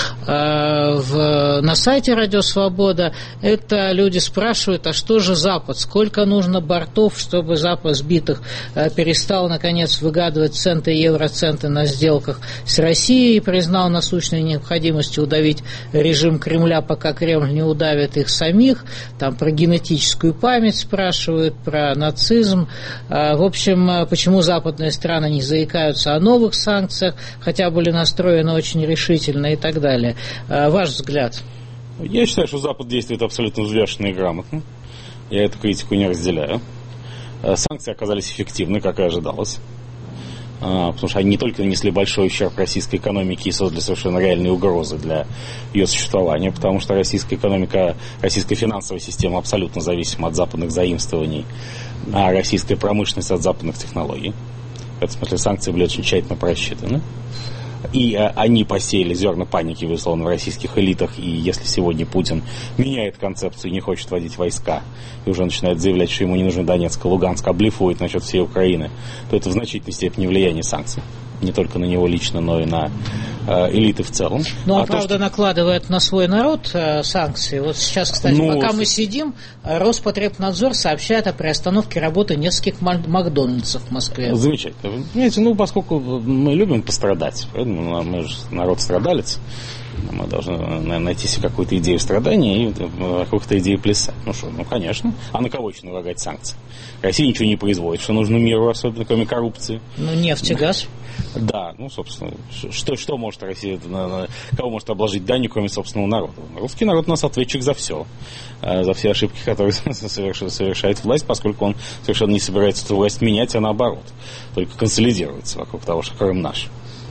A: в, на сайте Радио Свобода, это люди спрашивают, а что же Запад? Сколько нужно бортов, чтобы Запад сбитых э, перестал, наконец, выгадывать центы и евроценты на сделках с Россией и признал насущной необходимостью удавить режим Кремля, пока Кремль не удавит их самих. Там про генетическую память спрашивают, про нацизм. В общем, почему западные страны не заикаются о новых санкциях, хотя были настроены очень решительно и так далее. Ваш взгляд?
B: Я считаю, что Запад действует абсолютно взвешенно и грамотно. Я эту критику не разделяю. Санкции оказались эффективны, как и ожидалось. Потому что они не только нанесли большой ущерб российской экономике и создали совершенно реальные угрозы для ее существования, потому что российская экономика, российская финансовая система абсолютно зависима от западных заимствований, а российская промышленность от западных технологий. В этом смысле санкции были очень тщательно просчитаны. И а, они посеяли зерна паники, безусловно, в российских элитах. И если сегодня Путин меняет концепцию и не хочет вводить войска, и уже начинает заявлять, что ему не нужно Донецк, Луганск, а блефует насчет всей Украины, то это в значительной степени влияние санкций. Не только на него лично, но и на э, элиты в целом.
A: Ну, а,
B: а
A: правда,
B: то, что...
A: накладывает на свой народ э, санкции. Вот сейчас, кстати,
B: ну,
A: пока мы сидим, Роспотребнадзор сообщает о приостановке работы нескольких Макдональдсов в Москве.
B: Замечательно. Вы понимаете, ну, поскольку мы любим пострадать, поэтому мы же народ страдалец, мы должны найти себе какую-то идею страдания и какую-то идею плясать. Ну что, ну конечно. А на кого еще налагать санкции? Россия ничего не производит, что нужно миру, особенно кроме коррупции.
A: Ну, нефть и газ.
B: Да, ну, собственно, что, что может Россия, кого может обложить данью, кроме собственного народа? Русский народ у нас ответчик за все, за все ошибки, которые совершает власть, поскольку он совершенно не собирается эту власть менять, а наоборот, только консолидируется вокруг того, что Крым наш.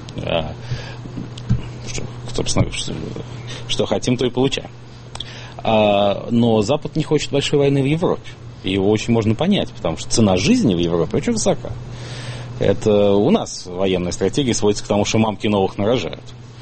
B: Что, собственно, что, что хотим, то и получаем. Но Запад не хочет большой войны в Европе. И его очень можно понять, потому что цена жизни в Европе очень высока. Это у нас военная стратегия сводится к тому, что мамки новых нарожают.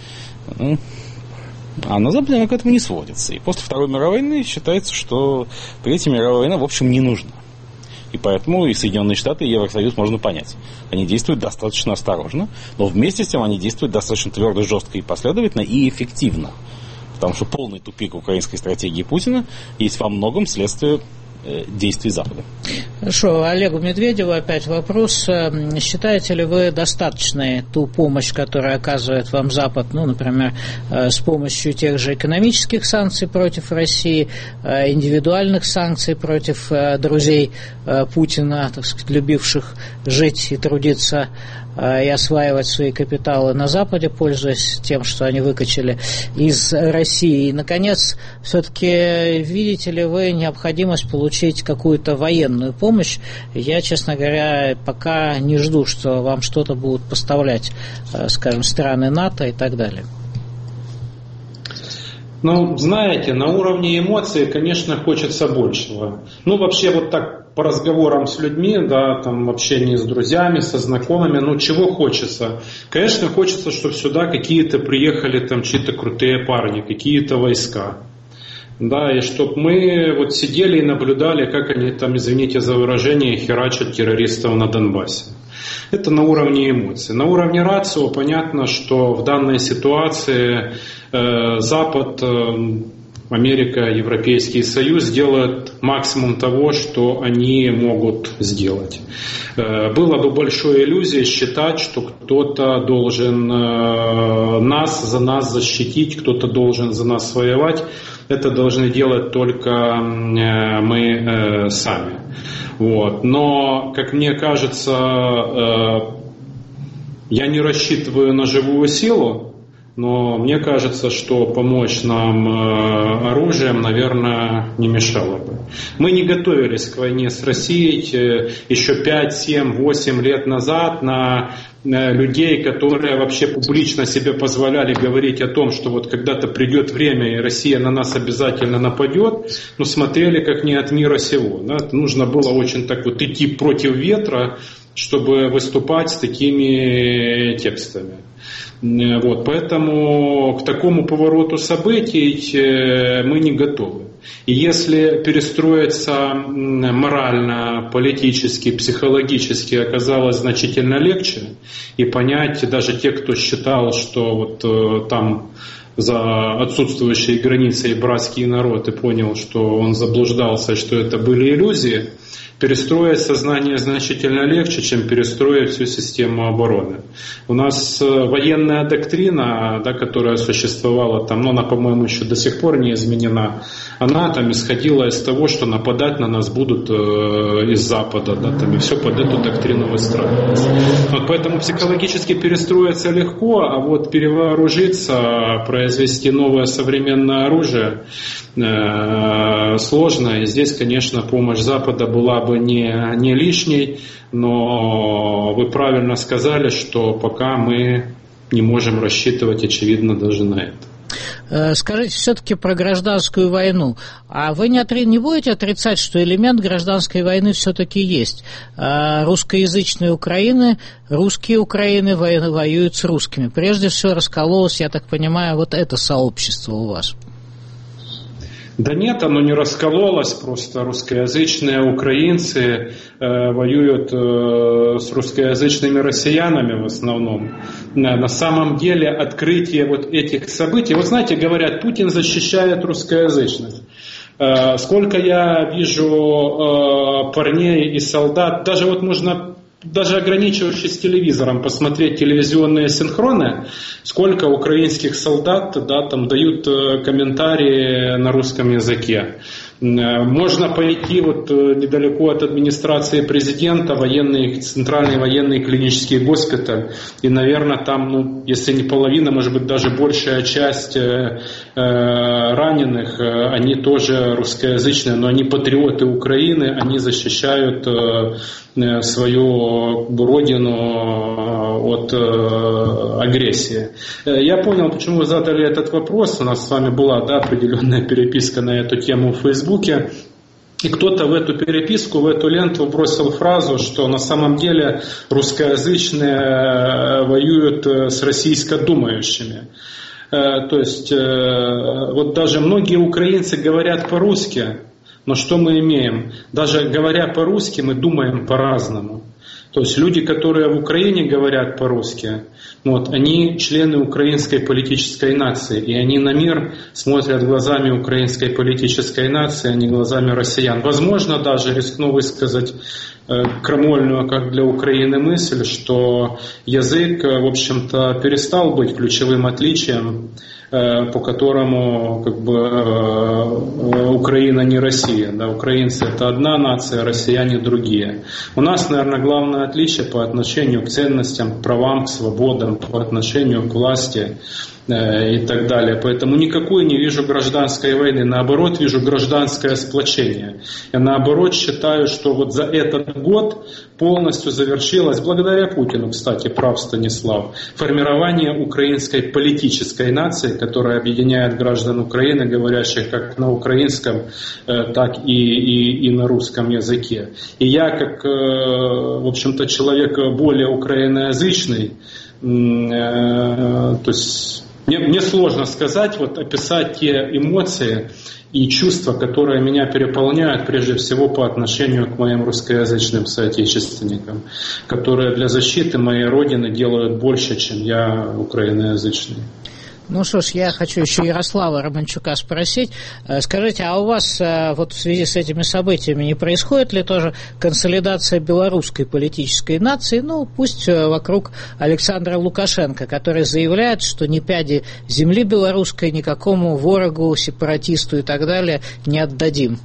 B: А на Западе она к этому не сводится. И после Второй мировой войны считается, что Третья мировая война, в общем, не нужна. И поэтому и Соединенные Штаты, и Евросоюз можно понять. Они действуют достаточно осторожно, но вместе с тем они действуют достаточно твердо, жестко и последовательно, и эффективно. Потому что полный тупик украинской стратегии Путина есть во многом следствие действий Запада.
A: Хорошо, Олегу Медведеву опять вопрос. Считаете ли вы достаточной ту помощь, которую оказывает вам Запад, ну, например, с помощью тех же экономических санкций против России, индивидуальных санкций против друзей Путина, так сказать, любивших жить и трудиться и осваивать свои капиталы на Западе, пользуясь тем, что они выкачали из России. И, наконец, все-таки видите ли вы необходимость получить какую-то военную помощь? Я, честно говоря, пока не жду, что вам что-то будут поставлять, скажем, страны НАТО и так далее.
C: Ну, знаете, на уровне эмоций, конечно, хочется большего. Ну, вообще, вот так по разговорам с людьми, да, там, в общении с друзьями, со знакомыми, ну, чего хочется? Конечно, хочется, чтобы сюда какие-то приехали, там, чьи-то крутые парни, какие-то войска. Да, и чтобы мы вот сидели и наблюдали, как они там, извините за выражение, херачат террористов на Донбассе. Это на уровне эмоций. На уровне рацио понятно, что в данной ситуации э, Запад, э, Америка, Европейский Союз делают максимум того, что они могут сделать. Э, было бы большой иллюзией считать, что кто-то должен э, нас за нас защитить, кто-то должен за нас воевать. Это должны делать только э, мы э, сами. Вот. Но, как мне кажется, э, я не рассчитываю на живую силу, но мне кажется, что помочь нам э, оружием, наверное, не мешало бы. Мы не готовились к войне с Россией э, еще пять, семь, восемь лет назад на людей, которые вообще публично себе позволяли говорить о том, что вот когда-то придет время и Россия на нас обязательно нападет, но смотрели как не от мира сего. Да? Нужно было очень так вот идти против ветра, чтобы выступать с такими текстами. Вот, поэтому к такому повороту событий мы не готовы. И если перестроиться морально, политически, психологически оказалось значительно легче, и понять, даже те, кто считал, что вот там за отсутствующей границей братский народ и понял, что он заблуждался, что это были иллюзии, перестроить сознание значительно легче, чем перестроить всю систему обороны. У нас военная доктрина, да, которая существовала там, но она, по-моему, еще до сих пор не изменена, она там исходила из того, что нападать на нас будут э, из Запада, да, там, и все под эту доктрину выстраивается. Вот поэтому психологически перестроиться легко, а вот перевооружиться, произвести новое современное оружие э, сложно. И здесь, конечно, помощь Запада была бы не, не лишней, но вы правильно сказали, что пока мы не можем рассчитывать, очевидно, даже на это.
A: Скажите все-таки про гражданскую войну. А вы не, отри... не будете отрицать, что элемент гражданской войны все-таки есть? Русскоязычные Украины, русские Украины воюют с русскими. Прежде всего раскололось, я так понимаю, вот это сообщество у вас.
C: Да нет, оно не раскололось, просто русскоязычные украинцы э, воюют э, с русскоязычными россиянами в основном. На, на самом деле открытие вот этих событий, вот знаете, говорят, Путин защищает русскоязычных. Э, сколько я вижу э, парней и солдат, даже вот можно... Даже ограничившись телевизором, посмотреть телевизионные синхроны, сколько украинских солдат, да, там дают комментарии на русском языке. Можно пойти вот недалеко от администрации президента, военный, центральный военный клинический госпиталь, и, наверное, там, ну, если не половина, может быть, даже большая часть э, раненых, они тоже русскоязычные, но они патриоты Украины, они защищают э, свою родину от э, агрессии. Я понял, почему вы задали этот вопрос. У нас с вами была, да, определенная переписка на эту тему в Фейсбуке. И кто-то в эту переписку, в эту ленту бросил фразу, что на самом деле русскоязычные воюют с российско-думающими. То есть вот даже многие украинцы говорят по-русски, но что мы имеем? Даже говоря по-русски, мы думаем по-разному. То есть люди, которые в Украине говорят по-русски, вот, они члены украинской политической нации, и они на мир смотрят глазами украинской политической нации, а не глазами россиян. Возможно, даже рискну высказать э, крамольную, как для Украины, мысль, что язык, в общем-то, перестал быть ключевым отличием, э, по которому как бы, э, Украина не Россия. Да? Украинцы — это одна нация, россияне — другие. У нас, наверное, главное отличие по отношению к ценностям, к правам, к свободам, по отношению к власти э, и так далее. Поэтому никакой не вижу гражданской войны. Наоборот, вижу гражданское сплочение. Я наоборот считаю, что вот за этот год полностью завершилось, благодаря Путину, кстати, прав Станислав, формирование украинской политической нации, которая объединяет граждан Украины, говорящих как на украинском, э, так и, и, и на русском языке. И я, как, э, в общем-то, человек более украиноязычный, то есть мне, мне сложно сказать, вот описать те эмоции и чувства, которые меня переполняют прежде всего по отношению к моим русскоязычным соотечественникам, которые для защиты моей родины делают больше, чем я украиноязычный.
A: Ну что ж, я хочу еще Ярослава Романчука спросить. Скажите, а у вас вот в связи с этими событиями не происходит ли тоже консолидация белорусской политической нации, ну пусть вокруг Александра Лукашенко, который заявляет, что ни пяди земли белорусской никакому ворогу, сепаратисту и так далее не отдадим?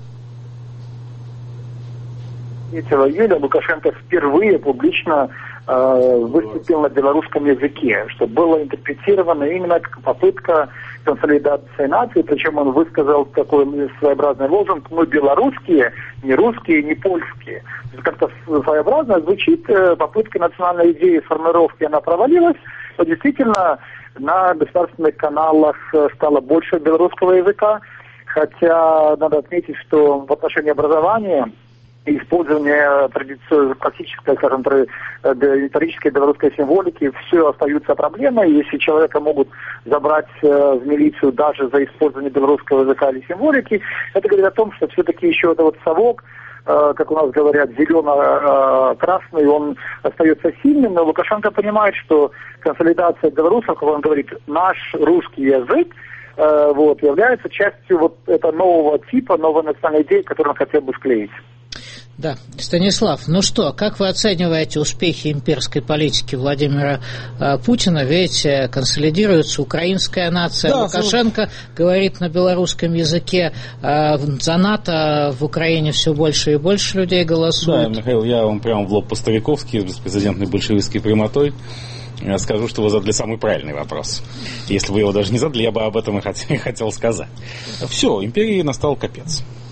D: третьего июля Лукашенко впервые публично э, выступил на белорусском языке, что было интерпретировано именно как попытка консолидации нации, причем он высказал такой своеобразный лозунг: «Мы белорусские, не русские, не польские». Как-то своеобразно звучит, попытка национальной идеи сформировки, она провалилась, но действительно на государственных каналах стало больше белорусского языка, хотя надо отметить, что в отношении образования использование традиционной, классической, скажем, исторической белорусской символики, все остаются проблемой. Если человека могут забрать в милицию даже за использование белорусского языка или символики, это говорит о том, что все-таки еще это вот совок, как у нас говорят, зелено-красный, он остается сильным, но Лукашенко понимает, что консолидация белорусов, как он говорит, наш русский язык, вот, является частью вот этого нового типа, новой национальной идеи, которую он хотел бы склеить.
A: Да, Станислав, ну что, как вы оцениваете успехи имперской политики Владимира э, Путина? Ведь э, консолидируется украинская нация, да, Лукашенко ну... говорит на белорусском языке, э, за НАТО в Украине все больше и больше людей голосуют.
B: Да, Михаил, я вам прямо в лоб по-стариковски, с беспрецедентной большевистской прямотой скажу, что вы задали самый правильный вопрос. Если вы его даже не задали, я бы об этом и хотел сказать. Все, империи настал капец.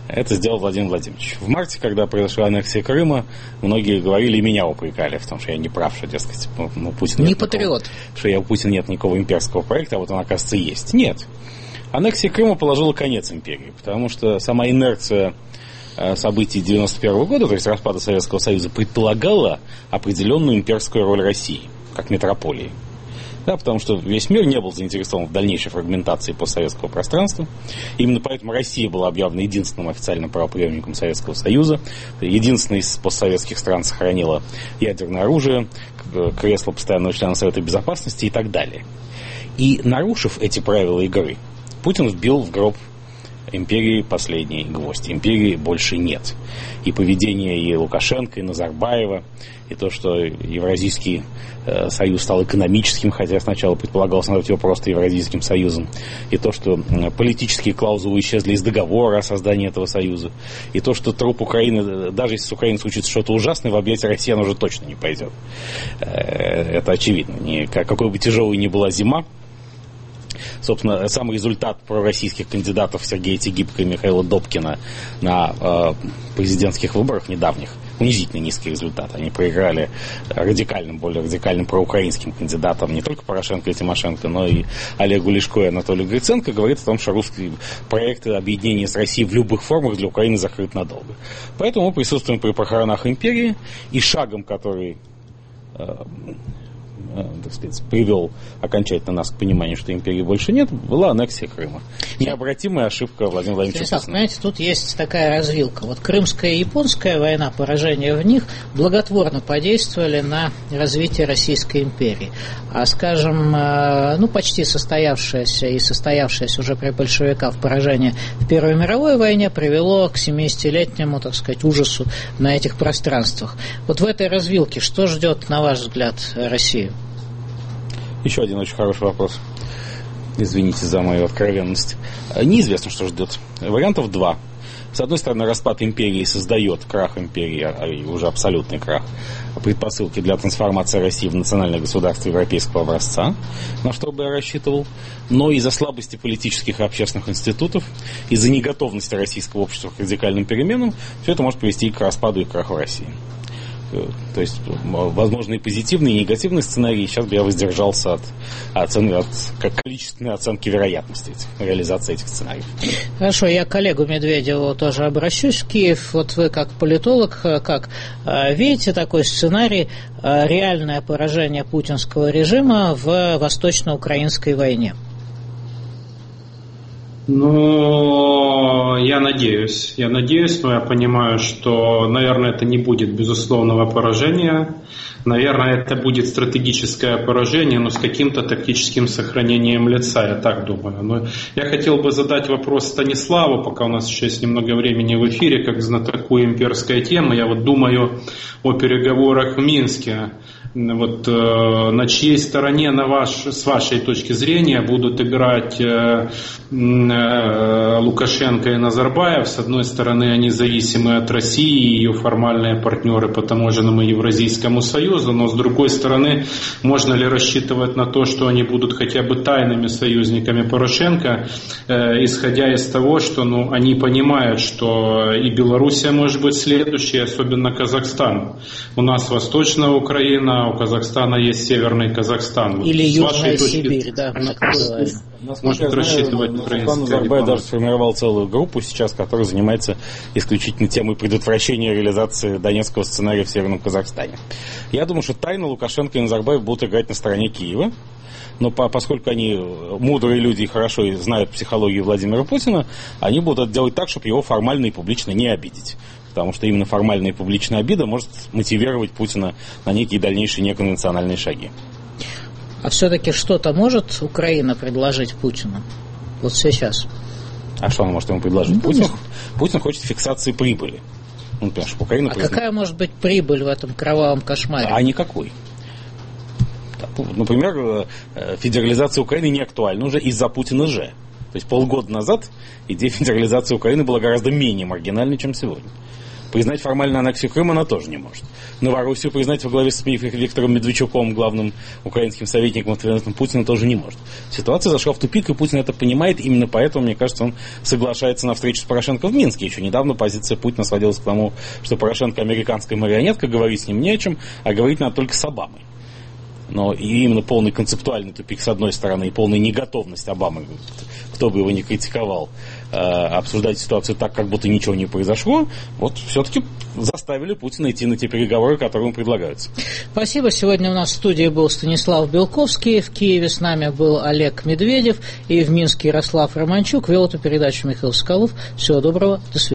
B: Это сделал Владимир Владимирович. В марте, когда произошла аннексия Крыма, многие говорили, и меня упрекали в том, что я не прав, что, дескать, ну, Путин...
A: Не патриот.
B: Никакого, что я, у Путина нет никакого имперского проекта, а вот он, оказывается, есть. Нет. Аннексия Крыма положила конец империи, потому что сама инерция событий девяносто первого года, то есть распада Советского Союза, предполагала определенную имперскую роль России, как метрополии. Да, потому что весь мир не был заинтересован в дальнейшей фрагментации постсоветского пространства. Именно поэтому Россия была объявлена единственным официальным правопреемником Советского Союза. Единственная из постсоветских стран сохранила ядерное оружие, кресло постоянного члена Совета Безопасности и так далее. И, нарушив эти правила игры, Путин вбил в гроб империи последний гвоздь. Империи больше нет. И поведение и Лукашенко, и Назарбаева, и то, что Евразийский э, союз стал экономическим, хотя сначала предполагалось назвать его просто Евразийским союзом, и то, что э, политические клаузулы исчезли из договора о создании этого союза, и то, что труп Украины, даже если с Украиной случится что-то ужасное, в объятия России она уже точно не пойдет. Э, это очевидно. Не, какой бы тяжелой ни была зима, собственно, сам результат пророссийских кандидатов Сергея Тегибко и Михаила Добкина на э, президентских выборах недавних, унизительно низкий результат. Они проиграли радикальным, более радикальным проукраинским кандидатам, не только Порошенко и Тимошенко, но и Олегу Ляшко и Анатолию Гриценко, говорит о том, что русские проекты объединения с Россией в любых формах для Украины закрыты надолго. Поэтому мы присутствуем при похоронах империи, и шагом, который э, так сказать, привел окончательно нас к пониманию, что империи больше нет, была аннексия Крыма. Необратимая ошибка Владимира Владимировича Путина.
A: Понимаете, тут есть такая развилка. Вот Крымская и Японская война, поражение в них благотворно подействовали на развитие Российской империи. А, скажем, ну, почти состоявшееся и состоявшееся уже при большевиках поражение в Первой мировой войне привело к семидесятилетнему, так сказать, ужасу на этих пространствах. Вот в этой развилке что ждет, на ваш взгляд, Россию?
B: Еще один очень хороший вопрос. Извините за мою откровенность. Неизвестно, что ждет. Вариантов два. С одной стороны, распад империи создает крах империи, а уже абсолютный крах, предпосылки для трансформации России в национальное государство европейского образца, на что бы я рассчитывал. Но из-за слабости политических и общественных институтов, из-за неготовности российского общества к радикальным переменам, все это может привести к распаду и краху России. То есть, возможно, и позитивные, и негативные сценарии. Сейчас бы я воздержался от, оценки, от количественной оценки вероятности этих, реализации этих сценариев.
A: Хорошо, я к коллегу Медведеву тоже обращусь в Киев. Вот вы как политолог, как видите такой сценарий, реальное поражение путинского режима в восточно-украинской войне?
C: Ну, я надеюсь, я надеюсь, но я понимаю, что, наверное, это не будет безусловного поражения. Наверное, это будет стратегическое поражение, но с каким-то тактическим сохранением лица, я так думаю. Но я хотел бы задать вопрос Станиславу, пока у нас еще есть немного времени в эфире, как знатоку имперской темы. Я вот думаю о переговорах в Минске. Вот э, на чьей стороне, на ваш, с вашей точки зрения, будут играть э, э, Лукашенко и Назарбаев? С одной стороны, они зависимы от России, ее формальные партнеры по таможенному Евразийскому союзу, но с другой стороны, можно ли рассчитывать на то, что они будут хотя бы тайными союзниками Порошенко, э, исходя из того, что ну, они понимают, что и Белоруссия может быть следующей, особенно Казахстан. У нас Восточная Украина, у Казахстана есть Северный Казахстан.
A: Или
C: с
A: Южная
C: точки...
A: Сибирь, да.
C: Может рассчитывать украинская
B: Назарбаев даже сформировал целую группу сейчас, которая занимается исключительно темой предотвращения реализации донецкого сценария в Северном Казахстане. Я думаю, что тайно Лукашенко и Назарбаев будут играть на стороне Киева. Но по, поскольку они мудрые люди и хорошо знают психологию Владимира Путина, они будут это делать так, чтобы его формально и публично не обидеть. Потому что именно формальная и публичная обида может мотивировать Путина на некие дальнейшие неконвенциональные шаги.
A: А все-таки что-то может Украина предложить Путину? Вот сейчас.
B: А что она может ему предложить?
A: Ну,
B: Путин, Путин хочет фиксации прибыли. Ну, потому что Украина
A: а
B: призна... какая
A: может быть прибыль в этом кровавом кошмаре?
B: А никакой. Например, федерализация Украины не актуальна уже из-за Путина же. То есть полгода назад идея федерализации Украины была гораздо менее маргинальной, чем сегодня. Признать формальную аннексию Крыма она тоже не может. Новороссию признать во главе с Виктором Медведчуком, главным украинским советником Путина, тоже не может. Ситуация зашла в тупик, и Путин это понимает. Именно поэтому, мне кажется, он соглашается на встречу с Порошенко в Минске. Еще недавно позиция Путина сводилась к тому, что Порошенко американская марионетка, говорить с ним не о чем, а говорить надо только с Обамой. Но именно полный концептуальный тупик с одной стороны и полная неготовность Обамы, кто бы его ни критиковал, обсуждать ситуацию так, как будто ничего не произошло, вот все-таки заставили Путина идти на те переговоры, которые ему предлагаются.
A: Спасибо. Сегодня у нас в студии был Станислав Белковский, в Киеве с нами был Олег Медведев и в Минске Ярослав Романчук. Вел эту передачу Михаил Соколов. Всего доброго. До свидания.